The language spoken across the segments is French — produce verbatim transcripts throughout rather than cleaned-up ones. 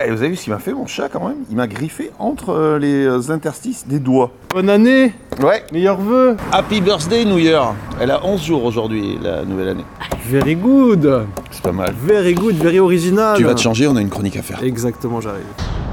Et vous avez vu ce qu'il m'a fait, mon chat, quand même? Il m'a griffé entre les interstices des doigts. Bonne année. Ouais. Meilleurs vœux. Happy birthday, New Year. Elle a onze jours aujourd'hui, la nouvelle année. Very good. C'est pas mal. Very good, very original. Tu vas te changer, on a une chronique à faire. Exactement, j'arrive.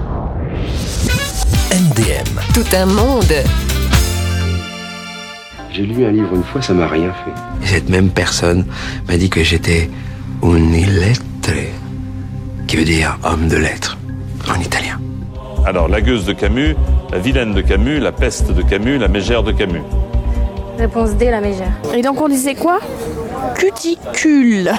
M D M. Tout un monde. J'ai lu un livre une fois, ça m'a rien fait. Et cette même personne m'a dit que j'étais un illettré, qui veut dire homme de lettres, en italien. Alors, la gueuse de Camus, la vilaine de Camus, la peste de Camus, la mégère de Camus. Réponse D, la mégère. Et donc on disait quoi? Cuticule.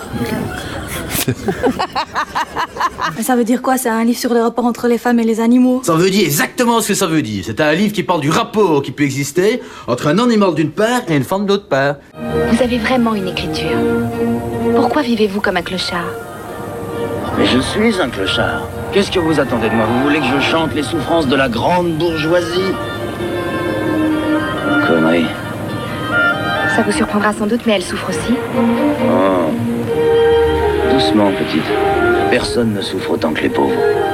Ça veut dire quoi? C'est un livre sur le rapport entre les femmes et les animaux? Ça veut dire exactement ce que ça veut dire. C'est un livre qui parle du rapport qui peut exister entre un animal d'une part et une femme d'autre part. Vous avez vraiment une écriture. Pourquoi vivez-vous comme un clochard? Mais je suis un clochard. Qu'est-ce que vous attendez de moi? Vous voulez que je chante les souffrances de la grande bourgeoisie? Connerie. Ça vous surprendra sans doute, mais elle souffre aussi. Oh. Doucement, petite. Personne ne souffre autant que les pauvres.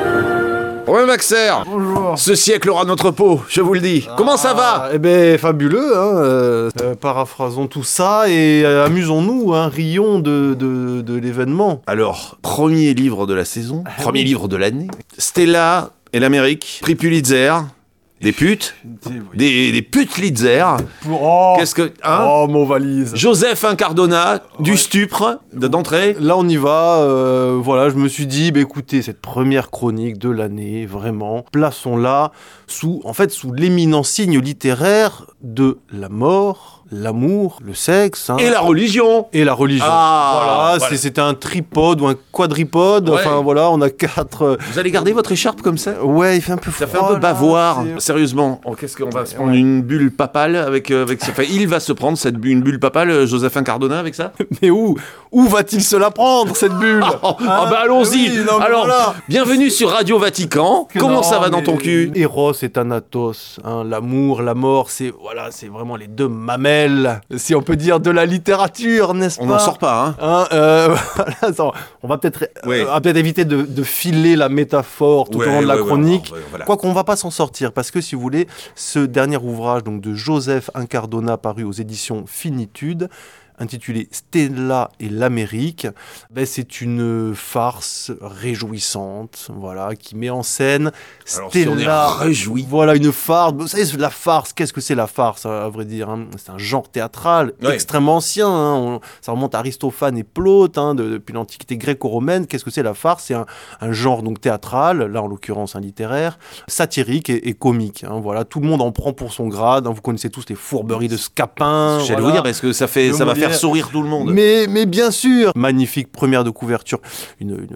Ouais, Maxer. Bonjour. Ce siècle aura notre peau, je vous le dis. Ah, comment ça va? Eh ben, fabuleux, hein. Euh, euh, paraphrasons tout ça et euh, amusons-nous, hein. Rions de, de, de l'événement. Alors, premier livre de la saison, ah, premier oui. livre de l'année. Stella et l'Amérique, prix Pulitzer. Des putes, des, des putes Pulitzer. Oh, Qu'est-ce que, hein? Oh, mon valise. Joseph Incardona, du ouais. stupre, d'entrée. Là, on y va. Euh, voilà, je me suis dit, bah, écoutez, cette première chronique de l'année, vraiment, plaçons-la sous, en fait, sous l'éminent signe littéraire de la mort, l'amour, le sexe. Hein, et la religion. Et la religion. Ah, voilà, voilà. C'est, c'était un tripode ou un quadripode. Ouais. Enfin, voilà, on a quatre. Vous allez garder votre écharpe comme ça? Ouais, il fait un peu froid. Ça fait un peu bavoir. C'est... Sérieusement, oh, qu'est-ce qu'on va se prendre ouais. une bulle papale avec, euh, avec... Enfin, il va se prendre cette bu- une bulle papale, euh, Joseph Incardona, avec ça? Mais où Où va-t-il se la prendre, cette bulle? Ah, oh, hein ah bah allons-y. oui, non, Alors, voilà. bienvenue sur Radio Vatican. Que Comment non, ça va dans mais... ton cul? Eros et Thanatos, hein, l'amour, la mort, c'est voilà, c'est vraiment les deux mamelles, si on peut dire, de la littérature, n'est-ce On pas? n'en sort pas, hein, hein euh, voilà, ça, On va peut-être, oui. euh, on va peut-être éviter de, de filer la métaphore tout ouais, au long de la ouais, chronique. ouais, ouais, voilà. Quoi qu'on va pas s'en sortir, parce que si vous voulez, ce dernier ouvrage donc de Joseph Incardona paru aux éditions Finitude, intitulé Stella et l'Amérique, ben c'est une farce réjouissante, voilà, qui met en scène Alors, si on est Stella. réjoui. Voilà, une farce. Vous savez, la farce, qu'est-ce que c'est la farce, à vrai dire, hein? C'est un genre théâtral Ouais. extrêmement ancien. Hein. On, ça remonte à Aristophane et Plaute, hein, de, depuis l'Antiquité gréco-romaine. Qu'est-ce que c'est la farce? C'est un, un genre donc théâtral, là en l'occurrence un littéraire, satirique et, et comique. Hein, voilà, tout le monde en prend pour son grade. Hein. Vous connaissez tous les fourberies de Scapin. J'allais voilà. vous dire, parce que ça, fait, Le ça va Molière. faire sourire tout le monde. Mais, mais bien sûr, magnifique première de couverture, une, une,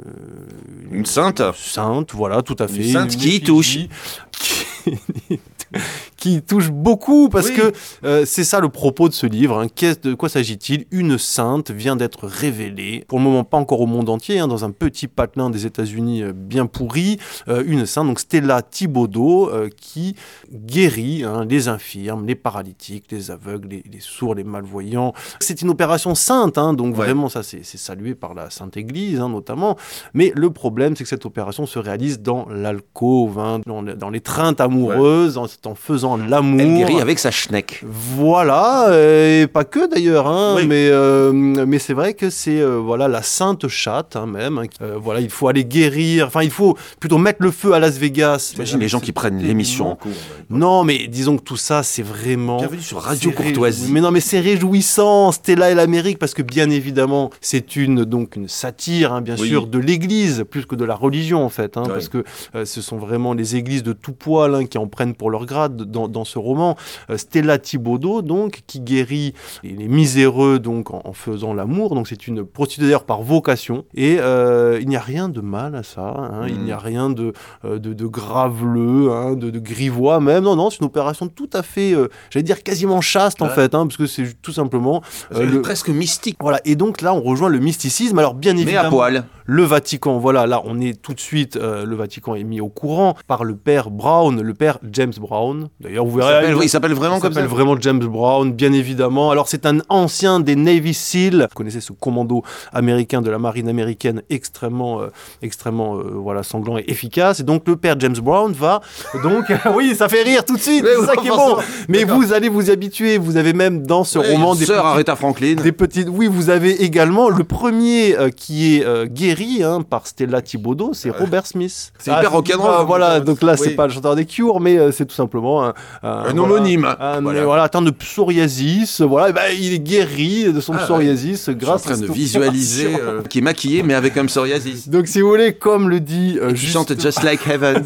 Une sainte. sainte, voilà, tout à fait. Une sainte qui effigie touche. Qui, qui touche beaucoup, parce Oui. que euh, c'est ça le propos de ce livre. Hein. Qu'est-ce, de quoi s'agit-il? Une sainte vient d'être révélée, pour le moment pas encore au monde entier, hein, dans un petit patelin des États-Unis euh, bien pourri, euh, une sainte, donc Stella Thibodeau, euh, qui guérit hein, les infirmes, les paralytiques, les aveugles, les, les sourds, les malvoyants. C'est une opération sainte, hein, donc Ouais. vraiment ça c'est, c'est salué par la Sainte Église hein, notamment. Mais le problème, c'est que cette opération se réalise dans l'alcôve, hein, dans, le- dans l'étreinte amoureuse, en, en faisant l'amour. Elle guérit avec sa schneck. Voilà, euh, et pas que d'ailleurs, hein, Oui. mais, euh, mais c'est vrai que c'est euh, voilà, la sainte chatte hein, même. Hein, euh, voilà, il faut aller guérir, enfin il faut plutôt mettre le feu à Las Vegas. T'imagines les gens qui prennent l'émission en cours. Non, mais disons que tout ça, c'est vraiment... Bienvenue sur Radio c'est Courtoisie. réjou- Mais non, mais c'est réjouissant, Stella et l'Amérique, parce que bien évidemment, c'est une, donc, une satire, hein, bien Oui. sûr, de l'Église, plus que de la religion, en fait, hein, Ouais. parce que euh, ce sont vraiment les églises de tout poil hein, qui en prennent pour leur grade dans, dans ce roman. Euh, Stella Thibodeau, donc, qui guérit les, les miséreux, donc, en, en faisant l'amour. Donc, c'est une prostituée d'ailleurs par vocation. Et euh, il n'y a rien de mal à ça. Hein, Mm. Il n'y a rien de, euh, de, de graveleux, hein, de, de grivois même. Non, non, c'est une opération tout à fait, euh, j'allais dire quasiment chaste, en Ouais. fait, hein, parce que c'est tout simplement... euh, Euh, le- Presque mystique. Voilà, et donc là, on rejoint le mysticisme. Alors, bien Mais évidemment... à poil. Le Vatican, voilà, là, on est tout de suite, euh, le Vatican est mis au courant par le père Brown, le père James Brown, D'ailleurs, vous Il verrez. s'appelle, il s'appelle vraiment il comme ça. s'appelle vraiment James Brown, bien évidemment. Alors, c'est un ancien des Navy Seals. Vous connaissez ce commando américain de la marine américaine extrêmement, euh, extrêmement, euh, voilà, sanglant et efficace. Et donc, le père James Brown va, donc, oui, ça fait rire tout de suite. Mais c'est oui, ça qui est bon. Mais D'accord. vous allez vous y habituer. Vous avez même dans ce Ouais, roman une des sœur petits- Aretha Franklin. Des petites, oui, vous avez également le premier euh, qui est euh, guéri hein, par Stella Thibodeau, c'est Robert Smith. C'est hyper rock'n'roll, euh, comme voilà, ça. donc là, Oui. c'est pas le chanteur des Cure, mais euh, c'est tout simplement un, un, Un voilà, homonyme. un- Voilà. voilà, atteint de psoriasis. Voilà, et ben, il est guéri de son Ah, psoriasis Je grâce suis en train à de cette visualiser opération. euh, qui est maquillé mais avec un psoriasis. Donc, si vous voulez, comme le dit euh, Et qui chante juste- Just Like Heaven.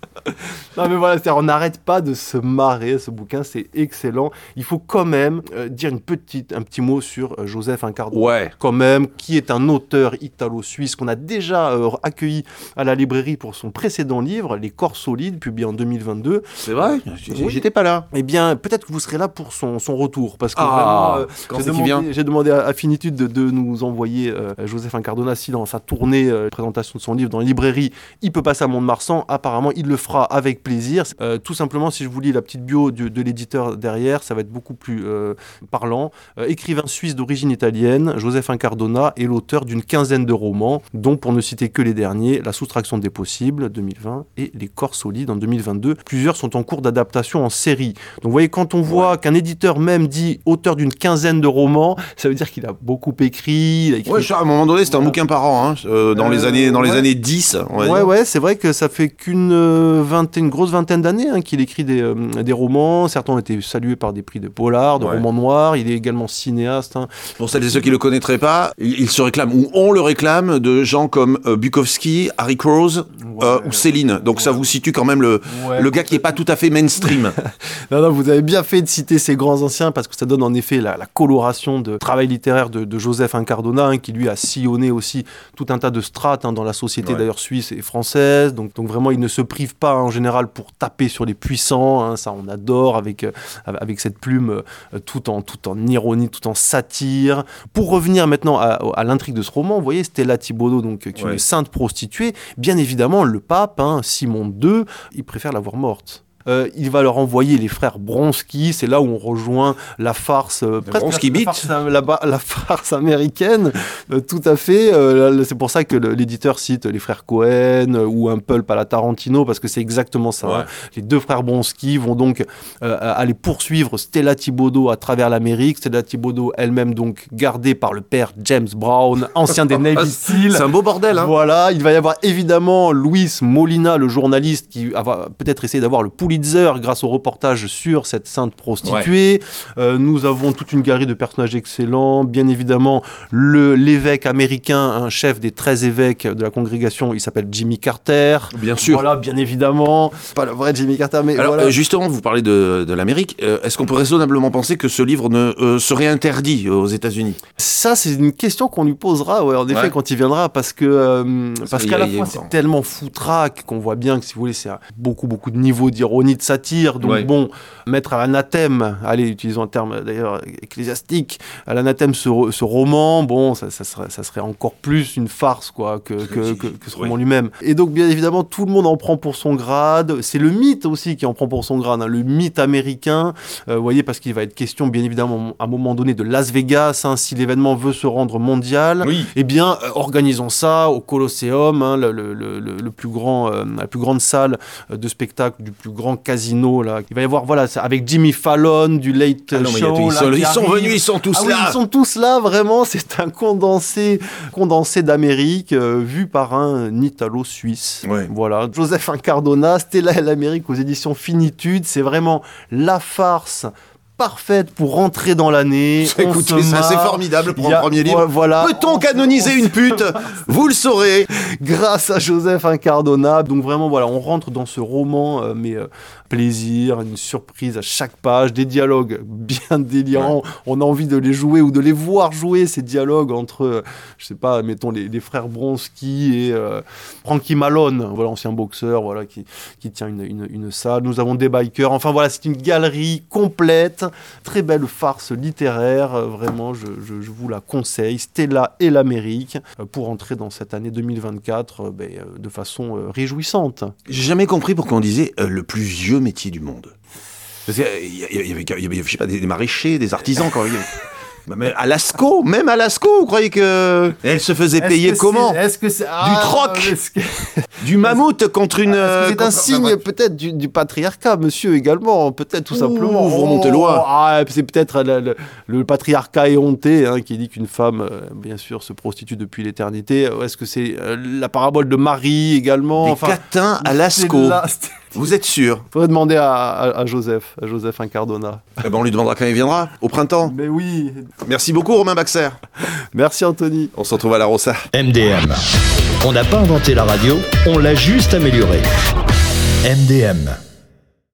Non mais voilà, c'est-à-dire, on n'arrête pas de se marrer, ce bouquin, c'est excellent. Il faut quand même euh, dire une petite, un petit mot sur euh, Joseph Incardona. Ouais. Quand même, qui est un auteur italo-suisse qu'on a déjà euh, accueilli à la librairie pour son précédent livre, Les Corps Solides, publié en deux mille vingt-deux. C'est vrai. Oui. J'étais pas là. Eh bien, peut-être que vous serez là pour son, son retour, parce que Ah, vraiment, euh, quand j'ai c'est qu'il demandé, vient j'ai demandé à Affinitude de, de nous envoyer euh, Joseph Incardona si dans sa tournée euh, présentation de son livre dans les librairies, il peut passer à Mont-de-Marsan. Apparemment, il le fera avec plaisir. Euh, tout simplement, si je vous lis la petite bio de, de l'éditeur derrière, ça va être beaucoup plus euh, parlant. Euh, écrivain suisse d'origine italienne, Joseph Incardona est l'auteur d'une quinzaine de romans, dont, pour ne citer que les derniers, La soustraction des possibles, deux mille vingt, et Les Corps solides, en deux mille vingt-deux. Plusieurs sont en cours d'adaptation en série. Donc, vous voyez, quand on voit qu'un éditeur même dit auteur d'une quinzaine de romans, ça veut dire qu'il a beaucoup écrit. Il a écrit... Ouais, à un moment donné, c'était un bouquin par an, hein, euh, dans, Euh, les années, dans les ouais. années dix. On va Ouais, dire. ouais, c'est vrai que ça fait qu'une euh, vingtaine, une grosse vingtaine d'années hein, qu'il écrit des, euh, des romans. Certains ont été salués par des prix de polar, de Ouais. romans noirs. Il est également cinéaste. Hein. Pour celles et ceux qui le connaîtraient pas, il, il se réclame, ou on le réclame, de gens comme euh, Bukowski, Harry Krause euh, ou Céline. Donc ça vous situe quand même le, Ouais. le gars qui est pas tout à fait mainstream. Non, non, vous avez bien fait de citer ces grands anciens parce que ça donne en effet la, la coloration de travail littéraire de, de Joseph Incardona, hein, qui lui a sillonné aussi tout un tas de strates hein, dans la société Ouais. d'ailleurs suisse et française. Donc, donc vraiment, il ne se prive pas hein, en général pour taper sur les puissants. Hein, ça, on adore avec, euh, avec cette plume euh, tout, en, tout en ironie, tout en satire. Pour revenir maintenant à, à l'intrigue de ce roman, vous voyez Stella Thibodeau, donc, qui est Ouais. une sainte prostituée. Bien évidemment, le pape, hein, Simon deux, il préfère la voir morte. Euh, il va leur envoyer les frères Bronski, c'est là où on rejoint la farce, euh, presque Bronski la, la, Beat. farce, la, la, la farce américaine, euh, tout à fait. Euh, c'est pour ça que le, l'éditeur cite les frères Cohen euh, ou un pulp à la Tarantino, parce que c'est exactement ça. Ouais. Hein. Les deux frères Bronski vont donc euh, aller poursuivre Stella Thibodeau à travers l'Amérique. Stella Thibodeau elle-même donc gardée par le père James Brown, ancien des Navy Seals. C'est un beau bordel, hein. Voilà, il va y avoir évidemment Luis Molina, le journaliste, qui va peut-être essayer d'avoir le Pulitzer grâce au reportage sur cette sainte prostituée. Ouais. Euh, nous avons toute une galerie de personnages excellents. Bien évidemment, le, l'évêque américain, un chef des treize évêques de la congrégation, il s'appelle Jimmy Carter. Bien sûr. Voilà, bien évidemment. Pas le vrai Jimmy Carter, mais Alors, voilà. euh, justement, vous parlez de, de l'Amérique. Euh, est-ce qu'on peut raisonnablement penser que ce livre ne euh, serait interdit aux États-Unis ? Ça, c'est une question qu'on lui posera, ouais, en effet, ouais. quand il viendra, parce que euh, parce, parce qu'à la fois, c'est tellement foutraque qu'on voit bien que, si vous voulez, c'est beaucoup, beaucoup de niveaux d'ironie, de satire. Donc, ouais. bon, mettre à l'anathème, allez, utilisons un terme d'ailleurs ecclésiastique, à l'anathème ce, ce roman, bon, ça, ça, serait, ça serait encore plus une farce, quoi, que, que, que, que ce roman oui. lui-même. Et donc, bien évidemment, tout le monde en prend pour son grade. C'est le mythe aussi qui en prend pour son grade, hein, le mythe américain. Euh, vous voyez, parce qu'il va être question, bien évidemment, à un moment donné, de Las Vegas, hein, si l'événement veut se rendre mondial. Oui. Eh bien, euh, organisons ça au Colosseum, hein, le, le, le, le plus grand, euh, la plus grande salle de spectacle du plus grand casino. Là. Il va y avoir, voilà, avec Jimmy Fallon, du Late ah non, Show. Tout, ils, là, sont, ils sont venus, ils sont tous ah là. Oui, ils sont tous là, vraiment. C'est un condensé, condensé d'Amérique euh, vu par un Italo-Suisse. Ouais. Voilà. Joseph Incardona, Stella et l'Amérique aux éditions Finitude. C'est vraiment la farce parfaite pour rentrer dans l'année. Écoutez, ça c'est formidable pour a... un premier livre. Voilà. Peut-on canoniser une pute ? Vous le saurez. Grâce à Joseph Incardona. Donc vraiment, voilà, on rentre dans ce roman, euh, mais euh, plaisir, une surprise à chaque page, des dialogues bien délirants. Ouais. On a envie de les jouer ou de les voir jouer, ces dialogues entre, euh, je sais pas, mettons les, les frères Bronski et euh, Frankie Malone, voilà, ancien boxeur, voilà, qui, qui tient une, une, une salle. Nous avons des bikers. Enfin voilà, c'est une galerie complète. Très belle farce littéraire, euh, vraiment, je, je, je vous la conseille. Stella et l'Amérique, euh, pour entrer dans cette année deux mille vingt-quatre euh, ben, euh, de façon euh, réjouissante. J'ai jamais compris pourquoi on disait euh, le plus vieux métier du monde. Parce qu'il y avait, il y avait, il y avait je sais pas, des, des maraîchers, des artisans quand même. Mais à Lascaux, même à Lascaux, vous croyez que elle se faisait Est-ce payer que comment? c'est, Est-ce que c'est ah, Du troc, que... du mammouth contre une. Est-ce que c'est contre... un signe peut-être du, du patriarcat, monsieur, également, peut-être tout Ouh, simplement. vous remontez loin. Ah, c'est peut-être le, le, le patriarcat éhonté hein, qui dit qu'une femme, euh, bien sûr, se prostitue depuis l'éternité. Est-ce que c'est euh, la parabole de Marie également? Des enfin, catins à Lascaux. Là, vous êtes sûr? Faudrait demander à, à, à Joseph, à Joseph Incardona. Eh ben on lui demandera quand il viendra, au printemps. Mais oui. Merci beaucoup Romain Baxer. Merci Anthony. On se retrouve à la Rossa. M D M. On n'a pas inventé la radio, on l'a juste améliorée. M D M.